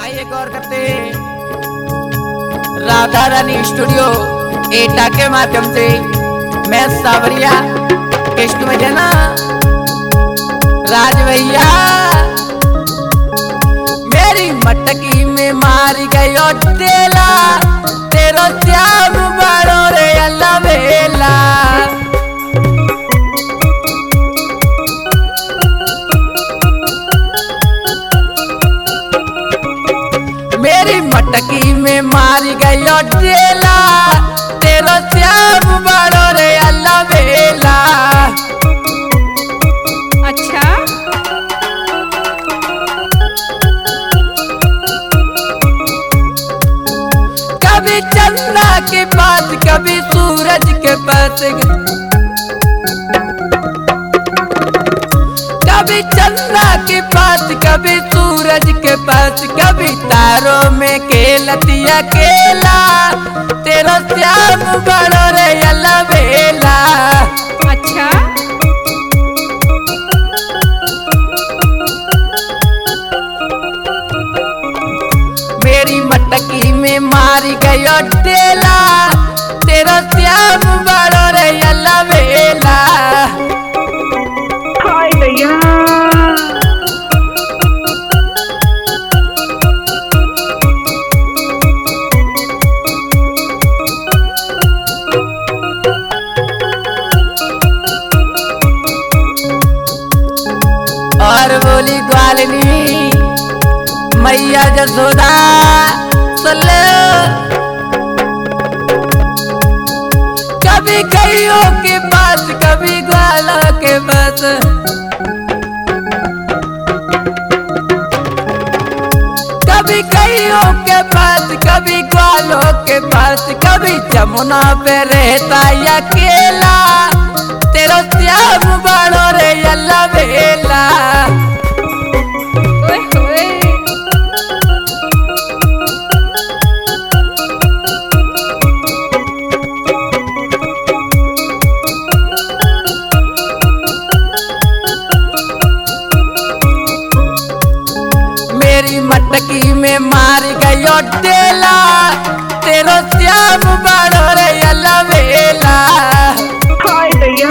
आइए गौर करते राधा रानी स्टूडियो एटा के माध्यम से मैं सावरिया कृष्ण में जना राज भैया मेरी मटकी में मार गयो तेला तेरो श्याम बड़ो रे अल्लाह बेला। मेरी मटकी में मार गयो तेला तेरो श्याम बड़ो रे अल्लाह बेला। अच्छा कभी चंद्रा के पास कभी सूरज के पास कभी चंद्रा के पास कभी सूरज के पास कभी तारों में खेलतिया केला तेरा श्याम बड़ो रे अल्लाह बेला। अच्छा मेरी मटकी में मारी गयो तेला तेरा श्याम बड़ो रे अल्लाह बेला। हाय भैया और बोली ग्वालिनी मैया जसोदा सुन लो कभी गईयों के पास कभी ग्वालों के पास कभी गईयों के पास कभी ग्वालों के पास कभी जमुना पे रहता अकेला तेरा श्याम बड़ो रे अल्लाह बेला। ओए होए मेरी मटकी में मार गयो तेला तेरो श्याम बड़ो रे अल्लाह बेला। हाय भैया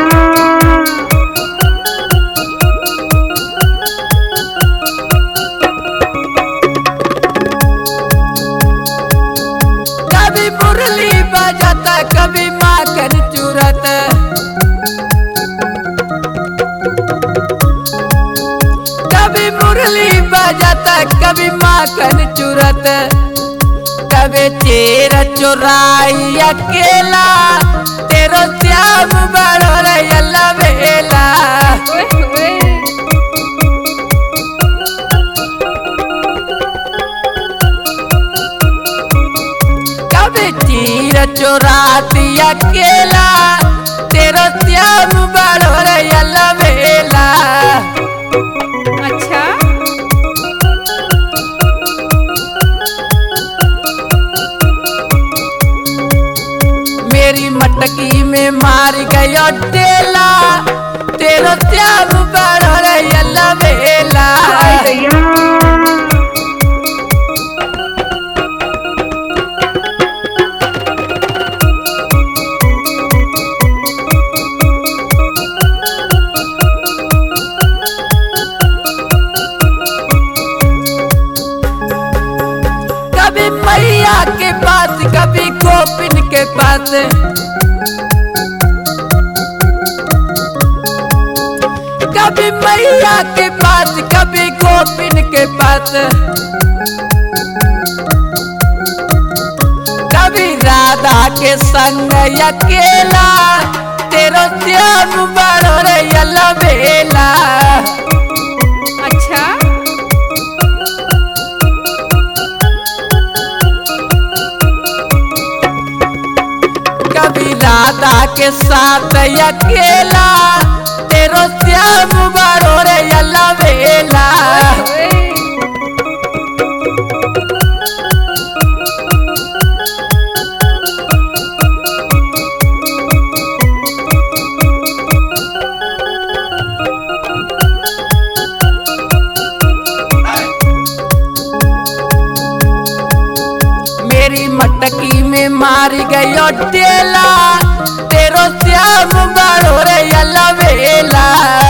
कभी मुरली बजाता कभी माखन चुराता कभी मुरली बजाता कभी माखन चुराता कभी तेरा चुराई अकेला तेरो श्याम बड़ो रे अल्लाह बेला। ओए होए कभी तीर चुराती अकेला तेरो श्याम बड़ो रे अल्लाह बेला। अच्छा मेरी मटकी में मार गयो तेला तेरो श्याम बड़ो रे अल्लाह बेला। हाय भैया कभी मैया के पास कभी गोपिन के पास कभी मैया के पास कभी गोपिन के पास कभी राधा के संग अकेला तेरो श्याम बड़ो रे अल्लाह बेला। अच्छा कभी राधा के साथ अकेला तेरो श्याम बड़ो रे अल्लाह बेला। ओए मारी गई टेला तेरो श्याम बड़ो रे अलवेला।